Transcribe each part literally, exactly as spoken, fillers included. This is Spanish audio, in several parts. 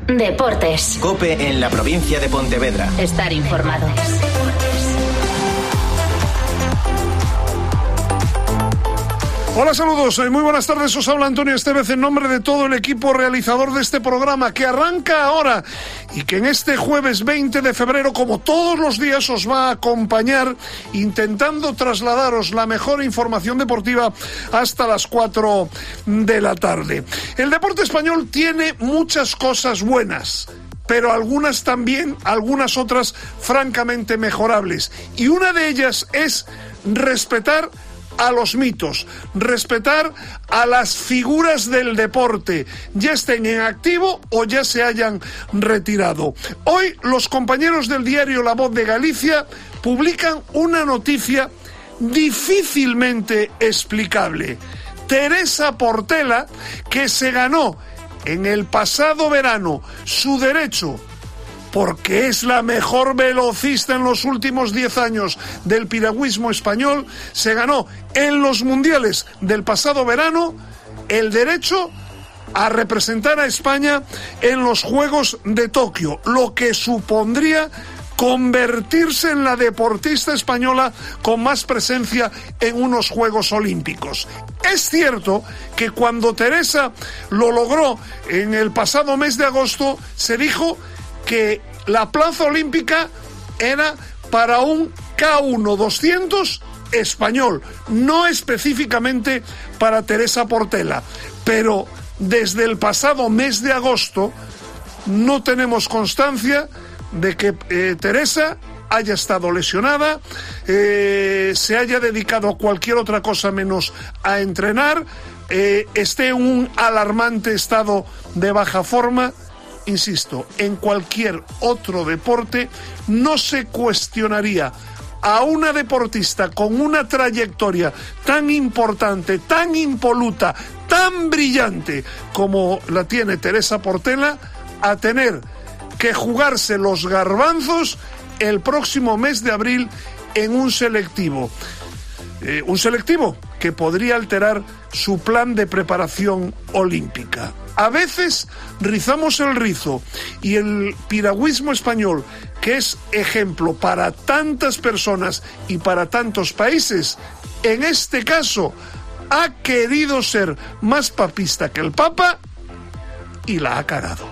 Deportes. COPE en la provincia de Pontevedra. Estar informado. Hola, saludos, muy buenas tardes, os habla Antonio Estevez en nombre de todo el equipo realizador de este programa que arranca ahora y que en este jueves veinte de febrero, como todos los días, os va a acompañar intentando trasladaros la mejor información deportiva hasta las cuatro de la tarde. El deporte español tiene muchas cosas buenas, pero algunas también, algunas otras francamente mejorables, y una de ellas es respetar a los mitos, respetar a las figuras del deporte, ya estén en activo o ya se hayan retirado. Hoy los compañeros del diario La Voz de Galicia publican una noticia difícilmente explicable. Teresa Portela, que se ganó en el pasado verano su derecho, porque es la mejor velocista en los últimos diez años del piragüismo español, se ganó en los mundiales del pasado verano el derecho a representar a España en los Juegos de Tokio, lo que supondría convertirse en la deportista española con más presencia en unos Juegos Olímpicos. Es cierto que cuando Teresa lo logró en el pasado mes de agosto, se dijo que la plaza olímpica era para un K uno doscientos español, no específicamente para Teresa Portela, pero desde el pasado mes de agosto no tenemos constancia de que eh, Teresa haya estado lesionada, eh, se haya dedicado a cualquier otra cosa menos a entrenar, eh, esté en un alarmante estado de baja forma. Insisto, en cualquier otro deporte no se cuestionaría a una deportista con una trayectoria tan importante, tan impoluta, tan brillante como la tiene Teresa Portela, a tener que jugarse los garbanzos el próximo mes de abril en un selectivo. Eh, un selectivo que podría alterar su plan de preparación olímpica. A veces rizamos el rizo y el piragüismo español, que es ejemplo para tantas personas y para tantos países, en este caso ha querido ser más papista que el Papa y la ha cagado.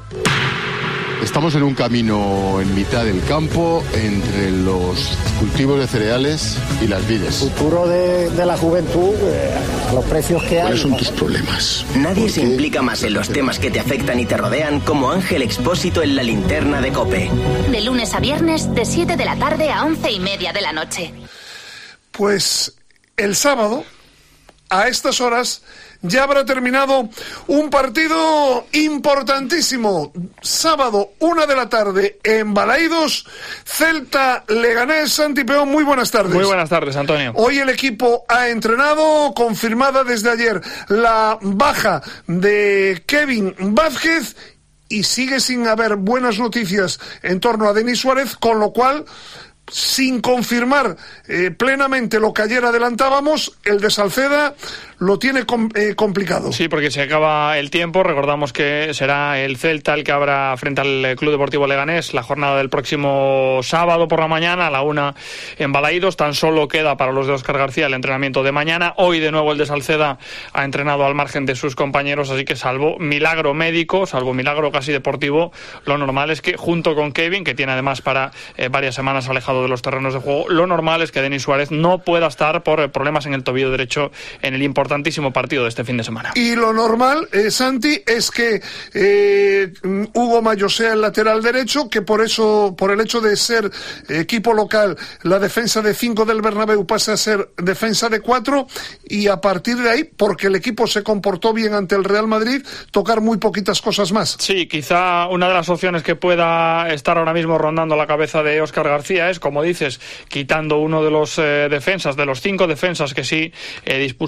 Estamos en un camino en mitad del campo entre los cultivos de cereales y las vides. El futuro de, de la juventud, eh, los precios que hay. ¿Cuáles son tus problemas? Nadie Porque... se implica más en los temas que te afectan y te rodean como Ángel Expósito en La Linterna de COPE. De lunes a viernes, de siete de la tarde a once y media de la noche. Pues el sábado, a estas horas, ya habrá terminado un partido importantísimo. Sábado, una de la tarde, en Balaídos, Celta Leganés. Santi Peón, muy buenas tardes. Muy buenas tardes, Antonio. Hoy el equipo ha entrenado, confirmada desde ayer la baja de Kevin Vázquez, y sigue sin haber buenas noticias en torno a Denis Suárez, con lo cual, sin confirmar eh, plenamente lo que ayer adelantábamos, el de Salceda lo tiene com- eh, complicado. Sí, porque se acaba el tiempo. Recordamos que será el Celta el que habrá frente al Club Deportivo Leganés la jornada del próximo sábado por la mañana a la una en Balaídos. Tan solo queda para los de Óscar García el entrenamiento de mañana. Hoy de nuevo el de Salceda ha entrenado al margen de sus compañeros, así que salvo milagro médico, salvo milagro casi deportivo, lo normal es que junto con Kevin, que tiene además para eh, varias semanas alejado de los terrenos de juego, lo normal es que Denis Suárez no pueda estar por eh, problemas en el tobillo derecho en el importante importantísimo partido de este fin de semana. Y lo normal, eh, Santi, es que eh, Hugo Mayo sea el lateral derecho, que por eso, por el hecho de ser equipo local, la defensa de cinco del Bernabéu pase a ser defensa de cuatro, y a partir de ahí, porque el equipo se comportó bien ante el Real Madrid, tocar muy poquitas cosas más. Sí, quizá una de las opciones que pueda estar ahora mismo rondando la cabeza de Óscar García es, como dices, quitando uno de los eh, defensas, de los cinco defensas que sí eh, dispuso el técnico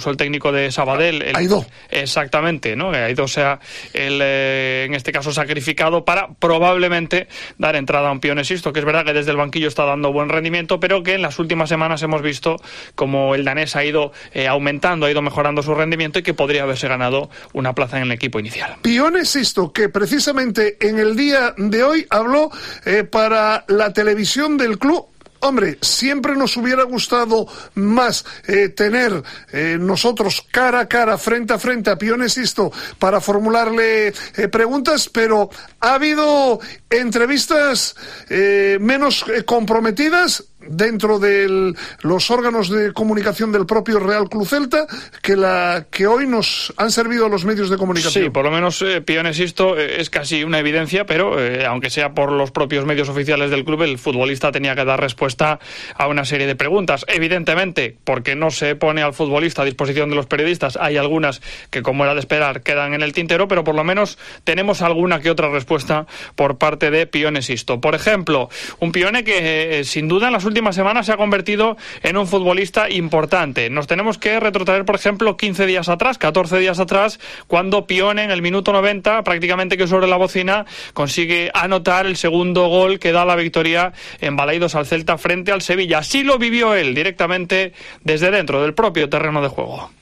técnico de Sabadell. El, Aidó. Exactamente, ¿no? Que Aidó sea el, eh, en este caso, sacrificado para probablemente dar entrada a un Pione Sisto, que es verdad que desde el banquillo está dando buen rendimiento, pero que en las últimas semanas hemos visto como el danés ha ido eh, aumentando, ha ido mejorando su rendimiento y que podría haberse ganado una plaza en el equipo inicial. Pione Sisto, que precisamente en el día de hoy habló eh, para la televisión del club. Hombre, siempre nos hubiera gustado más eh, tener eh, nosotros cara a cara, frente a frente a Pione Sisto para formularle eh, preguntas, pero ha habido entrevistas eh, menos eh, comprometidas dentro de los órganos de comunicación del propio Real Club Celta que la que hoy nos han servido a los medios de comunicación. Sí, por lo menos eh, Pione Sisto eh, es casi una evidencia, pero eh, aunque sea por los propios medios oficiales del club, el futbolista tenía que dar respuesta a una serie de preguntas. Evidentemente, porque no se pone al futbolista a disposición de los periodistas, hay algunas que, como era de esperar, quedan en el tintero, pero por lo menos tenemos alguna que otra respuesta por parte de Pione Sisto. Por ejemplo, un Pione que eh, sin duda en las últimas semanas se ha convertido en un futbolista importante. Nos tenemos que retrotraer, por ejemplo, quince días atrás, catorce días atrás, cuando Pione en el minuto noventa, prácticamente que sobre la bocina, consigue anotar el segundo gol que da la victoria en Balaidos al Celta frente al Sevilla. Así lo vivió él directamente desde dentro del propio terreno de juego.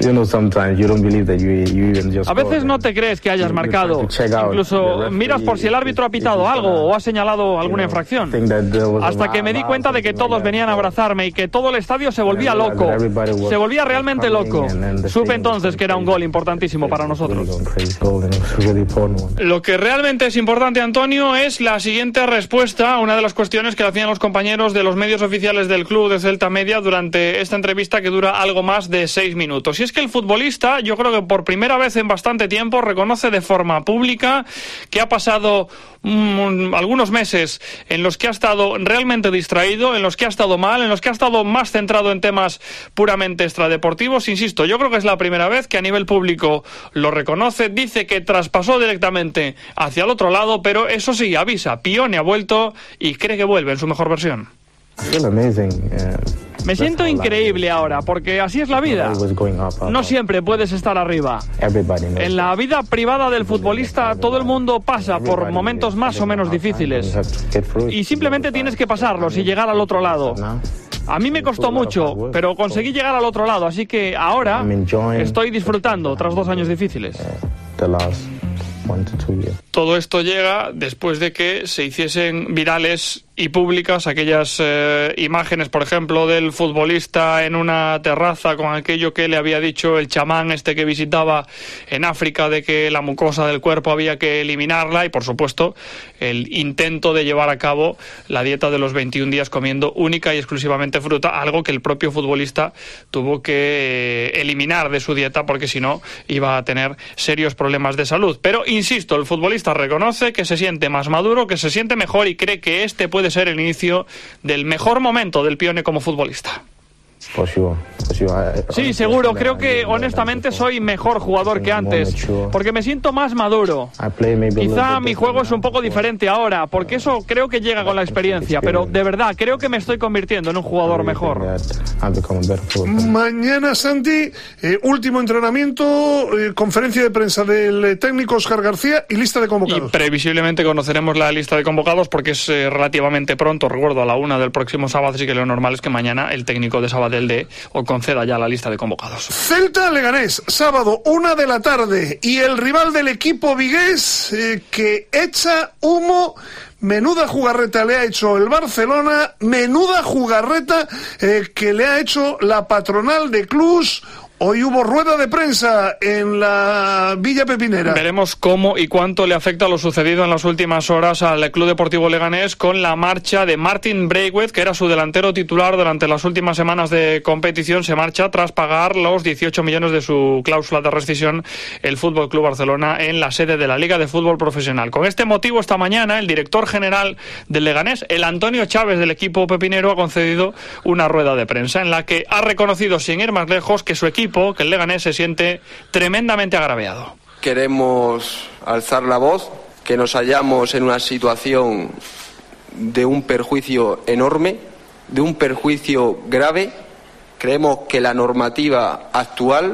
A veces no te crees que hayas marcado, incluso miras por si el árbitro ha pitado algo o ha señalado alguna infracción, hasta que me di cuenta de que todos venían a abrazarme y que todo el estadio se volvía loco, se volvía realmente loco. Supe entonces que era un gol importantísimo para nosotros. Lo que realmente es importante, Antonio, es la siguiente respuesta a una de las cuestiones que le hacían los compañeros de los medios oficiales del club de Celta Media durante esta entrevista que dura algo más de seis minutos. Y es que el futbolista, yo creo que por primera vez en bastante tiempo, reconoce de forma pública que ha pasado mm, algunos meses en los que ha estado realmente distraído, en los que ha estado mal, en los que ha estado más centrado en temas puramente extradeportivos. Insisto, yo creo que es la primera vez que a nivel público lo reconoce, dice que traspasó directamente hacia el otro lado, pero eso sí, avisa, Pione ha vuelto y cree que vuelve en su mejor versión. Me siento increíble ahora, porque así es la vida. No siempre puedes estar arriba. En la vida privada del futbolista, todo el mundo pasa por momentos más o menos difíciles. Y simplemente tienes que pasarlos y llegar al otro lado. A mí me costó mucho, pero conseguí llegar al otro lado, así que ahora estoy disfrutando tras dos años difíciles. Todo esto llega después de que se hiciesen virales y públicas aquellas eh, imágenes, por ejemplo, del futbolista en una terraza con aquello que le había dicho el chamán este que visitaba en África, de que la mucosa del cuerpo había que eliminarla, y por supuesto el intento de llevar a cabo la dieta de los veintiún días comiendo única y exclusivamente fruta, algo que el propio futbolista tuvo que eh, eliminar de su dieta porque si no iba a tener serios problemas de salud. Pero insisto, el futbolista reconoce que se siente más maduro, que se siente mejor y cree que este puede ser el inicio del mejor momento del Pione como futbolista. Sí, seguro. Creo que honestamente soy mejor jugador que antes, porque me siento más maduro. Quizá mi juego es un poco diferente ahora, porque eso creo que llega con la experiencia, pero de verdad creo que me estoy convirtiendo en un jugador mejor. Mañana, Santi, eh, último entrenamiento, eh, conferencia de prensa del técnico Óscar García y lista de convocados. Y previsiblemente conoceremos la lista de convocados porque es eh, relativamente pronto, recuerdo, a la una del próximo sábado, así que lo normal es que mañana el técnico de Sabadell de o conceda ya la lista de convocados. Celta Leganés, sábado, una de la tarde, y el rival del equipo vigués eh, que echa humo. Menuda jugarreta le ha hecho el Barcelona, menuda jugarreta eh, que le ha hecho la patronal de clubs. Hoy hubo rueda de prensa en la Villa Pepinera. Veremos cómo y cuánto le afecta lo sucedido en las últimas horas al Club Deportivo Leganés con la marcha de Martin Braithwaite, que era su delantero titular durante las últimas semanas de competición. Se marcha tras pagar los dieciocho millones de su cláusula de rescisión el F C Barcelona en la sede de la Liga de Fútbol Profesional. Con este motivo, esta mañana, el director general del Leganés, el Antonio Chávez del equipo pepinero, ha concedido una rueda de prensa en la que ha reconocido, sin ir más lejos, que su equipo que el Leganés se siente tremendamente agraviado. Queremos alzar la voz, que nos hallamos en una situación de un perjuicio enorme, de un perjuicio grave. Creemos que la normativa actual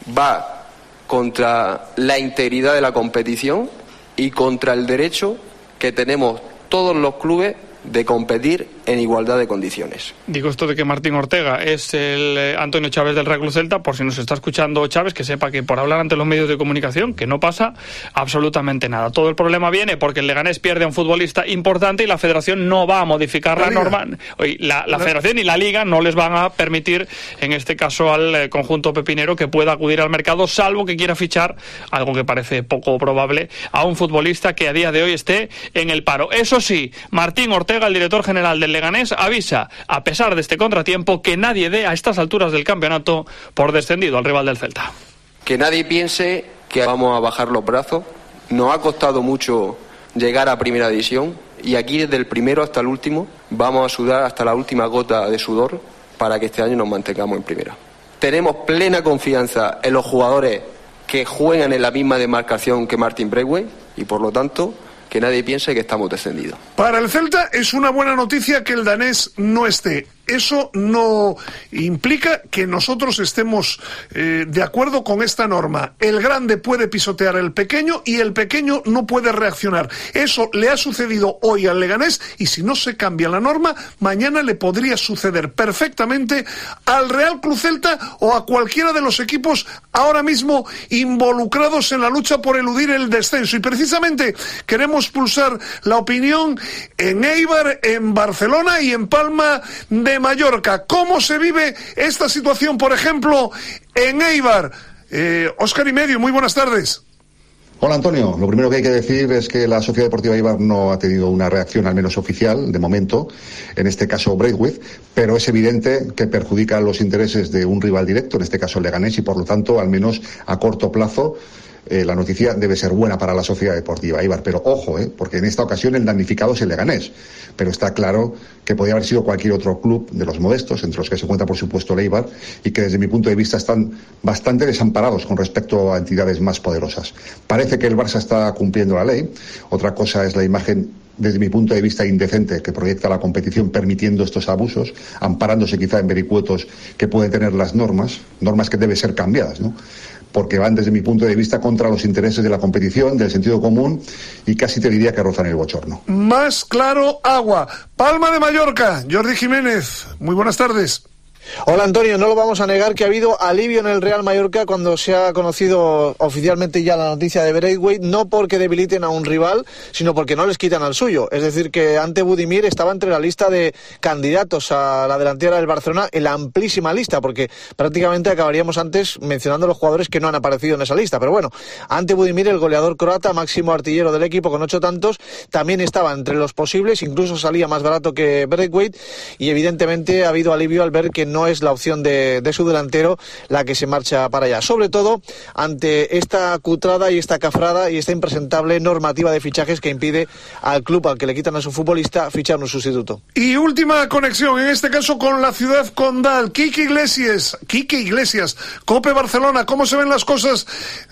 va contra la integridad de la competición y contra el derecho que tenemos todos los clubes de competir en igualdad de condiciones. Digo esto de que Martín Ortega es el eh, Antonio Chávez del Real Club Celta, por si nos está escuchando Chávez, que sepa que por hablar ante los medios de comunicación, que no pasa absolutamente nada. Todo el problema viene porque el Leganés pierde a un futbolista importante y la Federación no va a modificar la, la norma. Oye, la, la Federación y la Liga no les van a permitir, en este caso al eh, conjunto pepinero, que pueda acudir al mercado, salvo que quiera fichar, algo que parece poco probable, a un futbolista que a día de hoy esté en el paro. Eso sí, Martín Ortega, el director general del Leganés, avisa, a pesar de este contratiempo, que nadie dé a estas alturas del campeonato por descendido al rival del Celta. Que nadie piense que vamos a bajar los brazos. Nos ha costado mucho llegar a primera división y aquí desde el primero hasta el último vamos a sudar hasta la última gota de sudor para que este año nos mantengamos en primera. Tenemos plena confianza en los jugadores que juegan en la misma demarcación que Martin Braithwaite y por lo tanto que nadie piense que estamos descendidos. Para el Celta es una buena noticia que el danés no esté. Eso no implica que nosotros estemos eh, de acuerdo con esta norma. El grande puede pisotear al pequeño y el pequeño no puede reaccionar. Eso le ha sucedido hoy al Leganés y si no se cambia la norma, mañana le podría suceder perfectamente al Real Club Celta o a cualquiera de los equipos ahora mismo involucrados en la lucha por eludir el descenso. Y precisamente queremos pulsar la opinión en Eibar, en Barcelona y en Palma de Mallorca. ¿Cómo se vive esta situación, por ejemplo, en Eibar? Eh, Óscar y Medio, muy buenas tardes. Hola Antonio, lo primero que hay que decir es que la Sociedad Deportiva Eibar no ha tenido una reacción al menos oficial, de momento, en este caso Braithwaite, pero es evidente que perjudica los intereses de un rival directo, en este caso el Leganés, y por lo tanto, al menos a corto plazo, Eh, la noticia debe ser buena para la Sociedad Deportiva Eibar, pero ojo, eh, porque en esta ocasión el damnificado es el Leganés, pero está claro que podría haber sido cualquier otro club de los modestos, entre los que se encuentra por supuesto el Eibar, y que desde mi punto de vista están bastante desamparados con respecto a entidades más poderosas. Parece que el Barça está cumpliendo la ley, otra cosa es la imagen desde mi punto de vista indecente que proyecta la competición permitiendo estos abusos, amparándose quizá en vericuetos que pueden tener las normas, normas que deben ser cambiadas, ¿no? Porque van desde mi punto de vista contra los intereses de la competición, del sentido común y casi te diría que rozan el bochorno. Más claro, agua. Palma de Mallorca, Jordi Jiménez, muy buenas tardes. Hola Antonio, no lo vamos a negar que ha habido alivio en el Real Mallorca cuando se ha conocido oficialmente ya la noticia de Braithwaite, no porque debiliten a un rival, sino porque no les quitan al suyo. Es decir, que Ante Budimir estaba entre la lista de candidatos a la delantera del Barcelona, en la amplísima lista, porque prácticamente acabaríamos antes mencionando los jugadores que no han aparecido en esa lista. Pero bueno, Ante Budimir, el goleador croata, máximo artillero del equipo con ocho tantos, también estaba entre los posibles, incluso salía más barato que Braithwaite, y evidentemente ha habido alivio al ver que no es la opción de, de su delantero la que se marcha para allá, sobre todo ante esta cutrada y esta cafrada y esta impresentable normativa de fichajes que impide al club al que le quitan a su futbolista fichar un sustituto. Y última conexión, en este caso con la ciudad condal, Quique Iglesias, Quique Iglesias, COPE Barcelona, ¿cómo se ven las cosas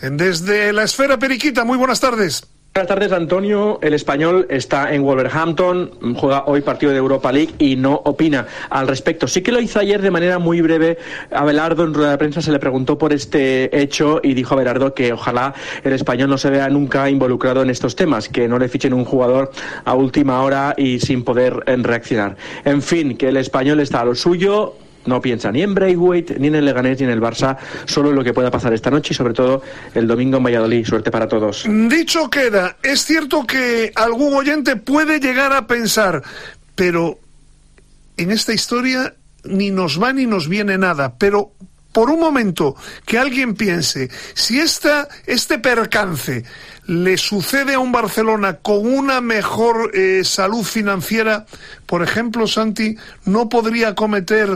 desde la esfera periquita? Muy buenas tardes. Buenas tardes, Antonio. El Español está en Wolverhampton, juega hoy partido de Europa League y no opina al respecto. Sí que lo hizo ayer de manera muy breve. A Abelardo en rueda de prensa se le preguntó por este hecho y dijo a Abelardo que ojalá el Español no se vea nunca involucrado en estos temas, que no le fichen un jugador a última hora y sin poder reaccionar. En fin, que el Español está a lo suyo. No piensa ni en Braithwaite, ni en el Leganés, ni en el Barça, solo en lo que pueda pasar esta noche y sobre todo el domingo en Valladolid. Suerte para todos. Dicho queda, es cierto que algún oyente puede llegar a pensar, pero en esta historia ni nos va ni nos viene nada, pero por un momento que alguien piense, si esta, este percance le sucede a un Barcelona con una mejor eh, salud financiera, por ejemplo, Santi, ¿no podría cometer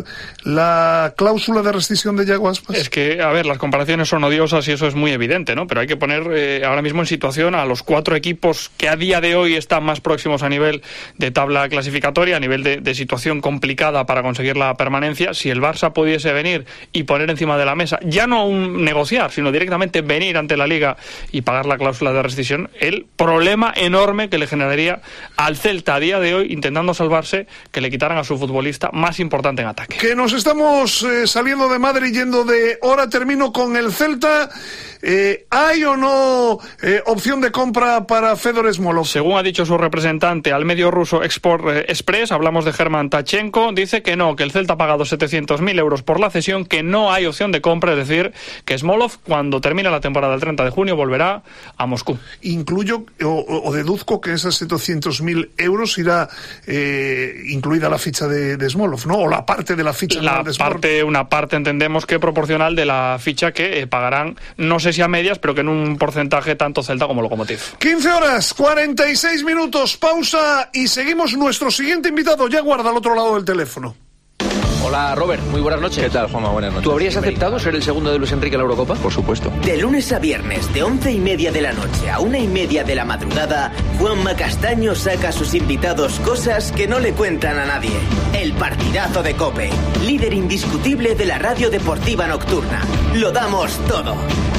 la cláusula de rescisión de Yago Aspas? Es que, a ver, las comparaciones son odiosas y eso es muy evidente, ¿no? Pero hay que poner eh, ahora mismo en situación a los cuatro equipos que a día de hoy están más próximos a nivel de tabla clasificatoria, a nivel de, de situación complicada para conseguir la permanencia. Si el Barça pudiese venir y poner encima de la mesa, ya no un negociar, sino directamente venir ante la Liga y pagar la cláusula de de rescisión, el problema enorme que le generaría al Celta a día de hoy, intentando salvarse, que le quitaran a su futbolista más importante en ataque. Que nos estamos eh, saliendo de madre y yendo de hora. Termino con el Celta. Eh, ¿Hay o no eh, opción de compra para Fedor Smolov? Según ha dicho su representante al medio ruso Export Express, hablamos de Germán Tachenko, dice que no, que el Celta ha pagado setecientos mil euros por la cesión, que no hay opción de compra, es decir, que Smolov, cuando termine la temporada el treinta de junio, volverá a Moscú. Incluyo o, o deduzco que esos setecientos mil euros irá eh, incluida la ficha de, de Smolov, ¿no? O la parte de la ficha la de Smolov. Parte, una parte entendemos que proporcional de la ficha que eh, pagarán, no sé si a medias, pero que en un porcentaje tanto Celta como Lokomotiv. quince horas, cuarenta y seis minutos, pausa y seguimos. Nuestro siguiente invitado ya guarda al otro lado del teléfono. Hola Robert, muy buenas noches. ¿Qué tal, Juanma? Buenas noches. ¿Tú habrías aceptado ser el segundo de Luis Enrique en la Eurocopa? Por supuesto. De lunes a viernes, de once y media de la noche a una y media de la madrugada, Juanma Castaño saca a sus invitados cosas que no le cuentan a nadie. El partidazo de COPE, líder indiscutible de la radio deportiva nocturna. Lo damos todo.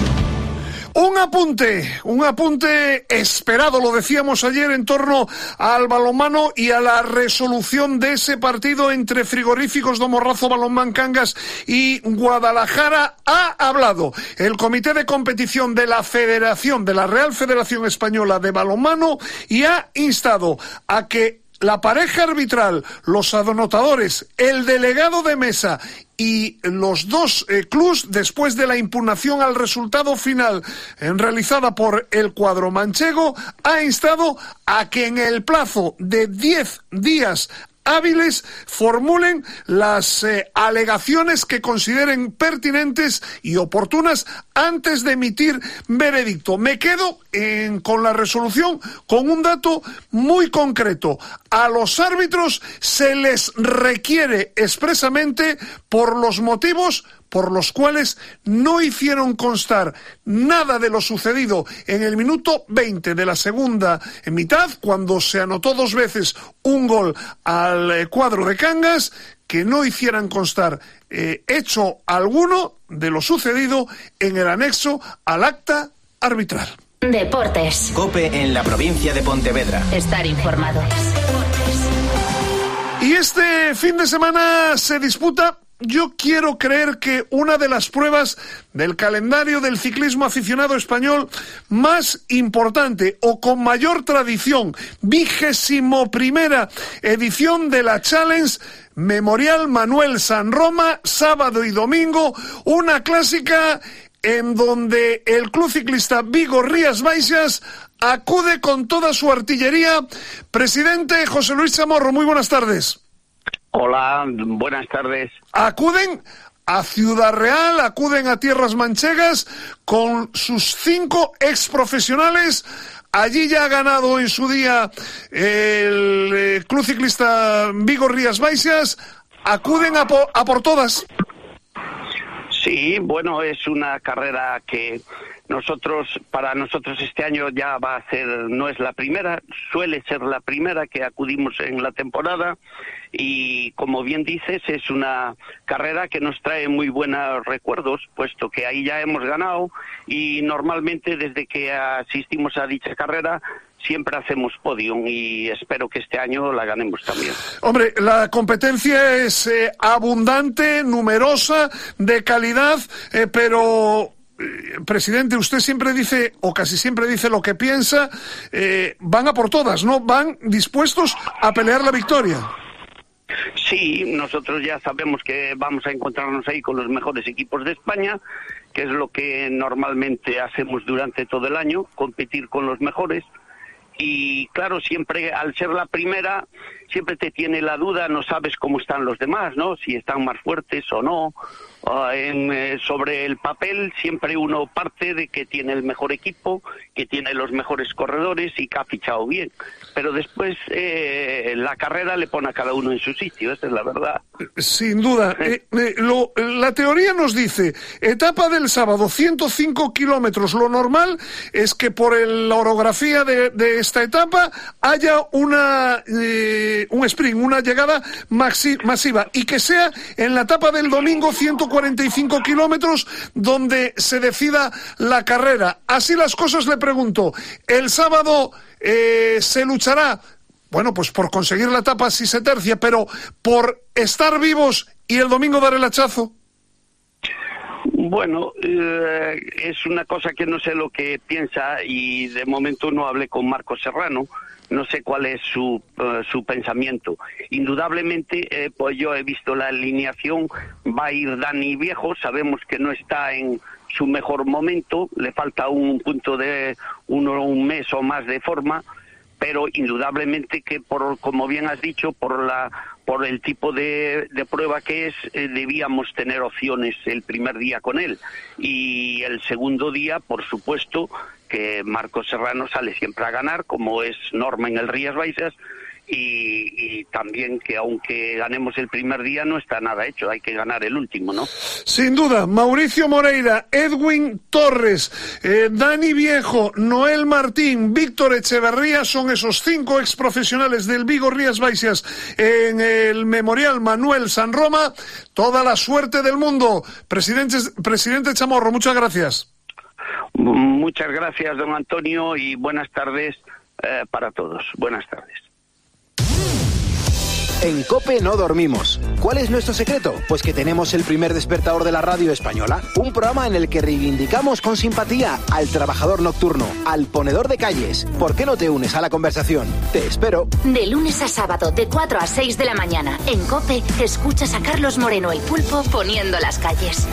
Un apunte, un apunte esperado, lo decíamos ayer, en torno al balonmano y a la resolución de ese partido entre Frigoríficos do Morrazo Balonmán Cangas y Guadalajara. Ha hablado el Comité de Competición de la Federación, de la Real Federación Española de Balonmano, y ha instado a que la pareja arbitral, los anotadores, el delegado de mesa y los dos eh, clubs, después de la impugnación al resultado final eh, realizada por el cuadro manchego, ha instado a que en el plazo de diez días hábiles formulen las eh, alegaciones que consideren pertinentes y oportunas antes de emitir veredicto. Me quedo en, con la resolución con un dato muy concreto. A los árbitros se les requiere expresamente, por los motivos por los cuales no hicieron constar nada de lo sucedido en el minuto veinte de la segunda mitad, cuando se anotó dos veces un gol al cuadro de Cangas, que no hicieran constar eh, hecho alguno de lo sucedido en el anexo al acta arbitral. Deportes. COPE en la provincia de Pontevedra. Estar informado. Y este fin de semana se disputa, yo quiero creer que una de las pruebas del calendario del ciclismo aficionado español más importante o con mayor tradición, vigésimo primera edición de la Challenge Memorial Manuel San Roma, sábado y domingo, una clásica en donde el Club Ciclista Vigo Rías Baixas acude con toda su artillería. Presidente José Luis Chamorro, muy buenas tardes. Hola, buenas tardes. Acuden a Ciudad Real, acuden a tierras manchegas con sus cinco exprofesionales. Allí ya ha ganado en su día el eh, Club Ciclista Vigo Rías Baixas. Acuden a por, a por todas. Sí, bueno, es una carrera que nosotros, para nosotros este año ya va a ser, no es la primera, suele ser la primera que acudimos en la temporada, y como bien dices, es una carrera que nos trae muy buenos recuerdos, puesto que ahí ya hemos ganado, y normalmente desde que asistimos a dicha carrera siempre hacemos podium, y espero que este año la ganemos también. Hombre, la competencia es eh, abundante, numerosa, de calidad, eh, pero... Presidente, usted siempre dice, o casi siempre dice lo que piensa, eh, van a por todas, ¿no? Van dispuestos a pelear la victoria. Sí, nosotros ya sabemos que vamos a encontrarnos ahí con los mejores equipos de España, que es lo que normalmente hacemos durante todo el año, competir con los mejores. Y claro, siempre al ser la primera, siempre te tiene la duda, no sabes cómo están los demás, ¿no? Si están más fuertes o no. Uh, en, eh, sobre el papel siempre uno parte de que tiene el mejor equipo, que tiene los mejores corredores y que ha fichado bien. Pero después eh, la carrera le pone a cada uno en su sitio, esa es la verdad. Sin duda. Eh, eh, lo, la teoría nos dice, etapa del sábado, ciento cinco kilómetros. Lo normal es que por el, la orografía de, de esta etapa haya una eh, un sprint, una llegada maxi, masiva, y que sea en la etapa del domingo, ciento cuarenta y cinco kilómetros, donde se decida la carrera. Así las cosas, le pregunto, el sábado eh, se luchará, bueno, pues por conseguir la etapa si se tercia, pero por estar vivos y el domingo dar el hachazo. Bueno, eh, es una cosa que no sé lo que piensa, y de momento no hablé con Marcos Serrano, no sé cuál es su, uh, su pensamiento. Indudablemente, eh, pues yo he visto la alineación, va a ir Dani Viejo, sabemos que no está en su mejor momento, le falta un punto de uno, un mes o más de forma, pero indudablemente que, por como bien has dicho, por la por el tipo de, de prueba que es, eh, debíamos tener opciones el primer día con él. Y el segundo día, por supuesto, que Marcos Serrano sale siempre a ganar, como es norma en el Rías Baixas, y, y también que aunque ganemos el primer día no está nada hecho, hay que ganar el último, ¿no? Sin duda, Mauricio Moreira, Edwin Torres, eh, Dani Viejo, Noel Martín, Víctor Echeverría son esos cinco exprofesionales del Vigo Rías Baixas en el Memorial Manuel San Roma. Toda la suerte del mundo. Presidente, presidente Chamorro, muchas gracias. Muchas gracias, don Antonio, y buenas tardes eh, para todos. Buenas tardes. En COPE no dormimos. ¿Cuál es nuestro secreto? Pues que tenemos el primer despertador de la radio española. Un programa en el que reivindicamos con simpatía al trabajador nocturno, al ponedor de calles. ¿Por qué no te unes a la conversación? Te espero. De lunes a sábado, de cuatro a seis de la mañana, en COPE, escuchas a Carlos Moreno el Pulpo poniendo las calles.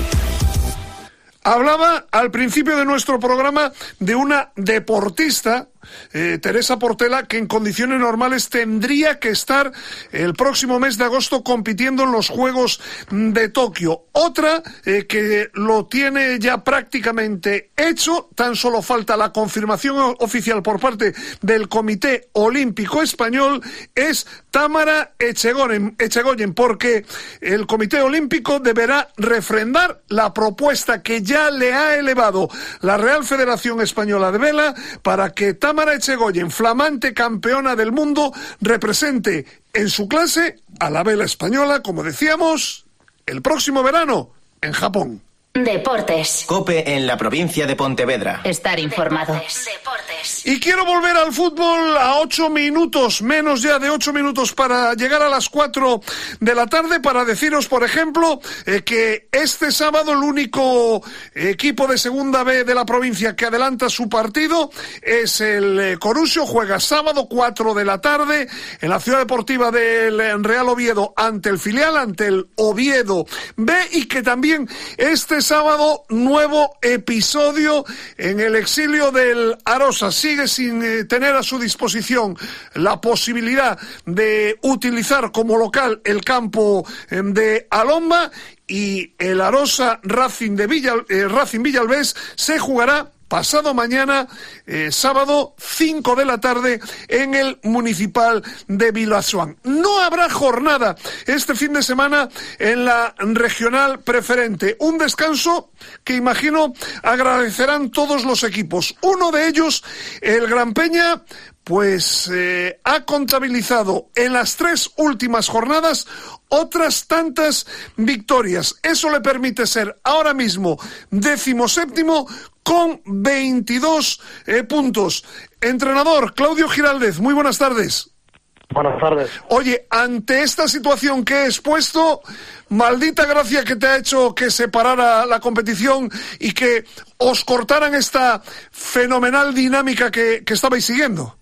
Hablaba al principio de nuestro programa de una deportista, eh, Teresa Portela, que en condiciones normales tendría que estar el próximo mes de agosto compitiendo en los Juegos de Tokio. Otra eh, que lo tiene ya prácticamente hecho, tan solo falta la confirmación oficial por parte del Comité Olímpico Español, es Támara Echegoyen, Echegoyen, porque el Comité Olímpico deberá refrendar la propuesta que ya le ha elevado la Real Federación Española de Vela para que Támara Echegoyen, flamante campeona del mundo, represente en su clase a la vela española, como decíamos, el próximo verano en Japón. Deportes. COPE en la provincia de Pontevedra. Estar informado. Deportes. Y quiero volver al fútbol a ocho minutos, menos ya de ocho minutos para llegar a las cuatro de la tarde, para deciros, por ejemplo, eh, que este sábado el único equipo de segunda B de la provincia que adelanta su partido es el eh, Coruxo. Juega sábado cuatro de la tarde en la Ciudad Deportiva del Real Oviedo ante el filial, ante el Oviedo B, y que también este sábado nuevo episodio en el exilio del Arosa. Sigue sin eh, tener a su disposición la posibilidad de utilizar como local el campo eh, de Alomba, y el Arosa Racing de Villa, eh, Racing Villalbés se jugará pasado mañana, eh, sábado, cinco de la tarde, en el Municipal de Bilasoan. No habrá jornada este fin de semana en la regional preferente. Un descanso que imagino agradecerán todos los equipos. Uno de ellos, el Gran Peña, pues eh, ha contabilizado en las tres últimas jornadas otras tantas victorias. Eso le permite ser ahora mismo decimoséptimo con veintidós eh, puntos. Entrenador Claudio Giraldez, muy buenas tardes. Buenas tardes. Oye, ante esta situación que he expuesto, maldita gracia que te ha hecho que se parara la competición y que os cortaran esta fenomenal dinámica que, que estabais siguiendo.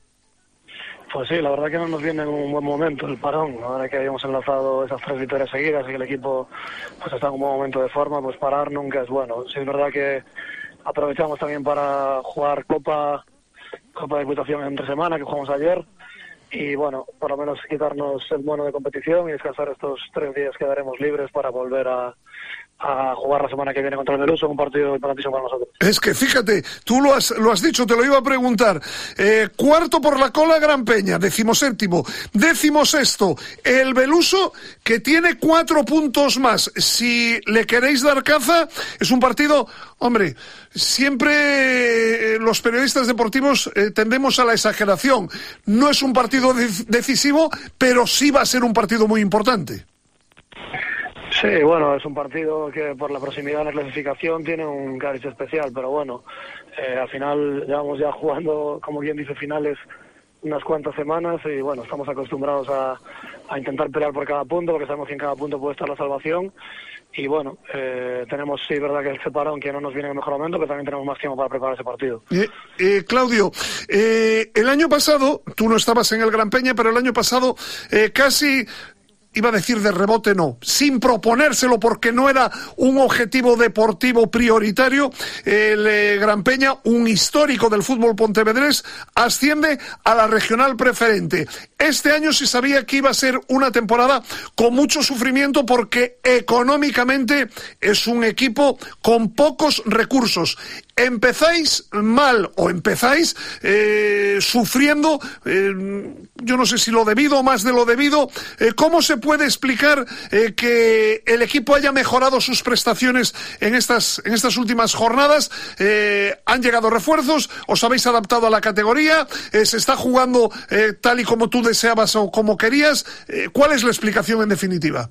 Pues sí, la verdad que no nos viene en un buen momento el parón. Ahora que habíamos enlazado esas tres victorias seguidas y que el equipo pues está en un buen momento de forma, pues parar nunca es bueno. Sí, es verdad que aprovechamos también para jugar Copa, Copa de Diputación entre semana, que jugamos ayer, y bueno, por lo menos quitarnos el mono de competición y descansar estos tres días que daremos libres para volver a, a jugar la semana que viene contra el Beluso, un partido importantísimo para nosotros. Es que fíjate, tú lo has, lo has dicho, te lo iba a preguntar. Eh, cuarto por la cola Gran Peña, decimoséptimo, decimosexto el Beluso, que tiene cuatro puntos más. Si le queréis dar caza, es un partido, hombre, siempre eh, los periodistas deportivos eh, tendemos a la exageración. No es un partido de- decisivo, pero sí va a ser un partido muy importante. Sí, bueno, es un partido que por la proximidad de la clasificación tiene un cariz especial, pero bueno, eh, al final llevamos ya jugando, como bien dice, finales unas cuantas semanas y bueno, estamos acostumbrados a, a intentar pelear por cada punto, porque sabemos que en cada punto puede estar la salvación. Y bueno, eh, tenemos, sí, verdad que el separón que no nos viene en el mejor momento, pero también tenemos más tiempo para preparar ese partido. Eh, eh, Claudio, eh, el año pasado, tú no estabas en el Gran Peña, pero el año pasado eh, casi... iba a decir de rebote, no, sin proponérselo porque no era un objetivo deportivo prioritario, el eh, Gran Peña, un histórico del fútbol pontevedrés, asciende a la regional preferente. Este año se sabía que iba a ser una temporada con mucho sufrimiento porque económicamente es un equipo con pocos recursos. Empezáis mal o empezáis eh, sufriendo, eh, yo no sé si lo debido o más de lo debido. Eh, ¿Cómo se puede explicar eh, que el equipo haya mejorado sus prestaciones en estas, en estas últimas jornadas? Eh, ¿Han llegado refuerzos? ¿Os habéis adaptado a la categoría? Eh, ¿Se está jugando eh, tal y como tú deseabas o como querías? Eh, ¿Cuál es la explicación en definitiva?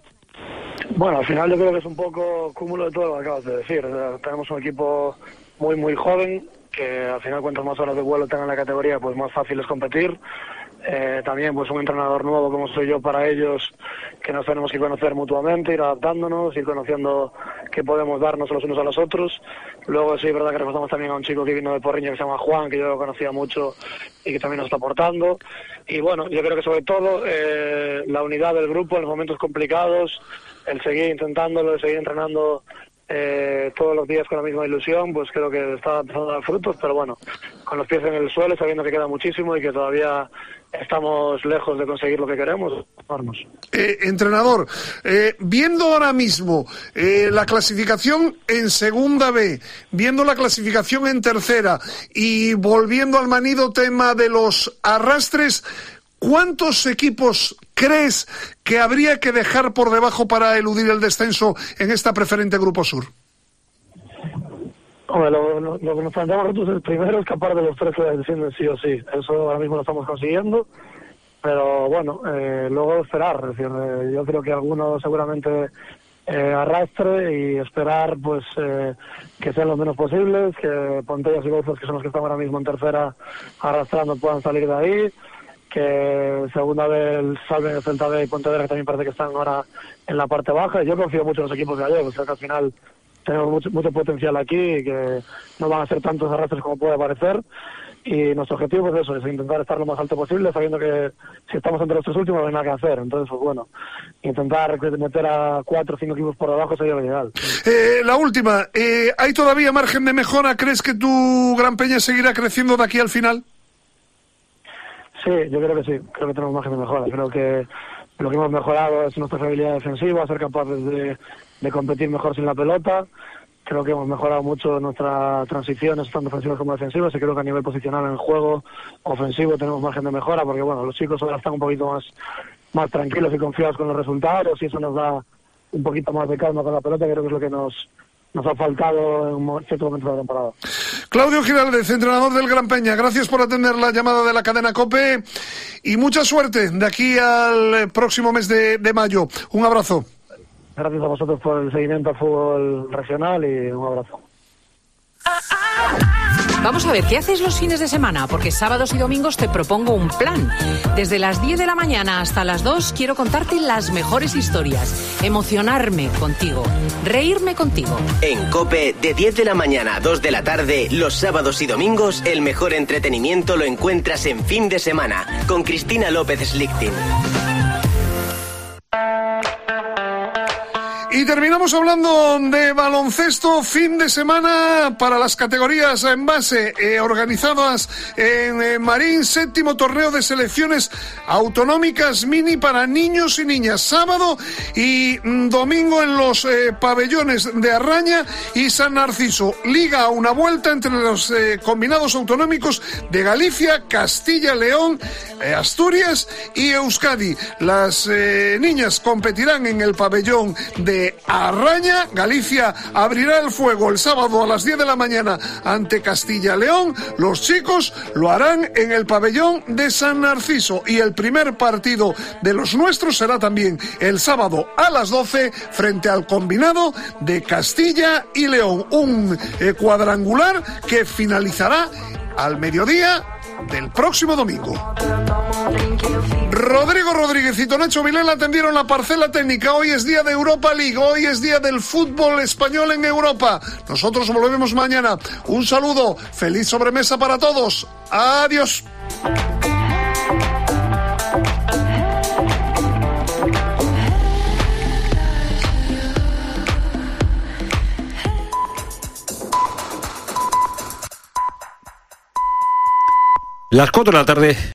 Bueno, al final yo creo que es un poco cúmulo de todo lo que acabas de decir. O sea, tenemos un equipo muy, muy joven, que al final cuantas más horas de vuelo tengan en la categoría, pues más fácil es competir. Eh, también pues un entrenador nuevo como soy yo para ellos, que nos tenemos que conocer mutuamente, ir adaptándonos, ir conociendo qué podemos darnos los unos a los otros. Luego sí es verdad que reforzamos también a un chico que vino de Porriño que se llama Juan, que yo lo conocía mucho y que también nos está aportando. Y bueno, yo creo que sobre todo eh, la unidad del grupo en los momentos complicados, el seguir intentándolo, el seguir entrenando eh, todos los días con la misma ilusión, pues creo que está empezando a dar frutos, pero bueno, con los pies en el suelo, sabiendo que queda muchísimo y que todavía estamos lejos de conseguir lo que queremos. Eh, entrenador, eh, viendo ahora mismo eh, la clasificación en Segunda B, viendo la clasificación en Tercera y volviendo al manido tema de los arrastres, ¿cuántos equipos crees que habría que dejar por debajo para eludir el descenso en esta preferente Grupo Sur? Hombre, lo, lo, lo que nos planteamos nosotros es primero escapar de los tres que descienden sí o sí. Eso ahora mismo lo estamos consiguiendo. Pero bueno, eh, luego esperar. Es decir, eh, yo creo que alguno seguramente eh, arrastre y esperar pues eh, que sean los menos posibles, que Pontellas y Bouzas, que son los que están ahora mismo en tercera arrastrando, puedan salir de ahí, que segunda vez salven el Celta B y Pontevedra, que también parece que están ahora en la parte baja. Y yo confío mucho en los equipos gallegos, creo que al final tenemos mucho, mucho potencial aquí y que no van a ser tantos arrastres como puede parecer. Y nuestro objetivo es eso, es intentar estar lo más alto posible, sabiendo que si estamos entre los tres últimos no hay nada que hacer. Entonces, pues bueno, intentar meter a cuatro o cinco equipos por debajo sería lo ideal. Eh, la última, eh, ¿hay todavía margen de mejora? ¿Crees que tu Gran Peña seguirá creciendo de aquí al final? Sí, yo creo que sí, creo que tenemos margen de mejora. Creo que lo que hemos mejorado es nuestra habilidad defensiva, ser capaces de, de competir mejor sin la pelota. Creo que hemos mejorado mucho nuestras transiciones, tanto ofensivas como defensivas, y creo que a nivel posicional en el juego ofensivo tenemos margen de mejora, porque bueno, los chicos ahora están un poquito más, más tranquilos y confiados con los resultados, y eso nos da un poquito más de calma con la pelota, que creo que es lo que nos, nos ha faltado en un cierto momento de la temporada. Claudio Giraldez, entrenador del Gran Peña, gracias por atender la llamada de la cadena COPE y mucha suerte de aquí al próximo mes de, de mayo. Un abrazo. Gracias a vosotros por el seguimiento al fútbol regional y un abrazo. Vamos a ver, ¿qué haces los fines de semana? Porque sábados y domingos te propongo un plan. Desde las diez de la mañana hasta las dos quiero contarte las mejores historias, emocionarme contigo, reírme contigo. En COPE, de diez de la mañana a dos de la tarde, los sábados y domingos, el mejor entretenimiento lo encuentras en Fin de Semana, con Cristina López Slichting. Y Y terminamos hablando de baloncesto, fin de semana para las categorías en base eh, organizadas en eh, Marín, séptimo torneo de selecciones autonómicas mini para niños y niñas, sábado y mm, domingo en los eh, pabellones de Arraña y San Narciso. Liga una vuelta entre los eh, combinados autonómicos de Galicia, Castilla, León, eh, Asturias y Euskadi. Las eh, niñas competirán en el pabellón de Arraña. Galicia abrirá el fuego el sábado a las diez de la mañana ante Castilla-León. Los chicos lo harán en el pabellón de San Narciso y el primer partido de los nuestros será también el sábado a las doce frente al combinado de Castilla y León. Un eh, cuadrangular que finalizará al mediodía del próximo domingo. Rodrigo Rodríguez y Tonacho Vilela atendieron la parcela técnica. Hoy es día de Europa League, hoy es día del fútbol español en Europa. Nosotros volvemos mañana. Un saludo, feliz sobremesa para todos. Adiós. Las cuatro de la tarde.